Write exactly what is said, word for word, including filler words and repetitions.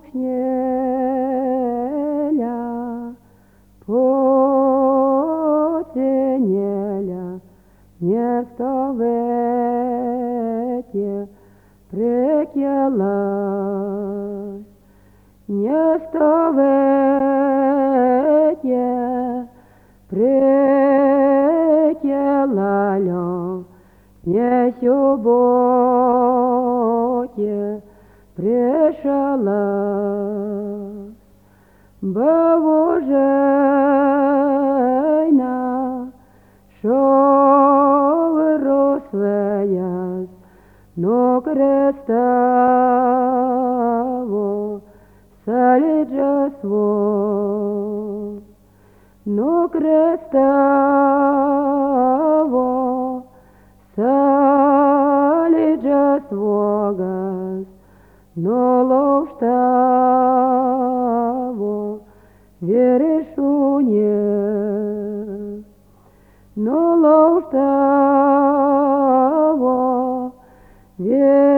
śnielia, pocieniela, nie stawecie prekielaj, nie stawecie prekielaj, nie сюботе пришла, Божена, що виросла, но крестово солиджество, но крестово солиджество газ, но ловштаво верешуне, но ловштаво верешуне.